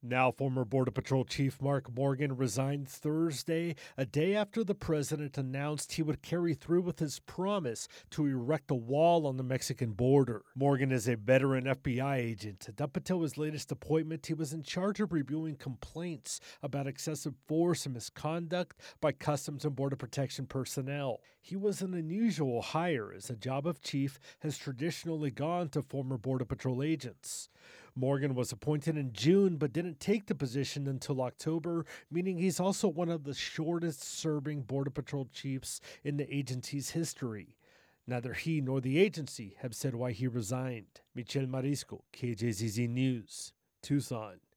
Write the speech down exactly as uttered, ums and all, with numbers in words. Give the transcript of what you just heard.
Now, former Border Patrol Chief Mark Morgan resigned Thursday, a day after the president announced he would carry through with his promise to erect a wall on the Mexican border. Morgan is a veteran F B I agent, and up until his latest appointment, he was in charge of reviewing complaints about excessive force and misconduct by Customs and Border Protection personnel. He was an unusual hire, as the job of chief has traditionally gone to former Border Patrol agents. Morgan was appointed in June but didn't take the position until October, meaning he's also one of the shortest-serving Border Patrol chiefs in the agency's history. Neither he nor the agency have said why he resigned. Michel Marisco, K J Z Z News, Tucson.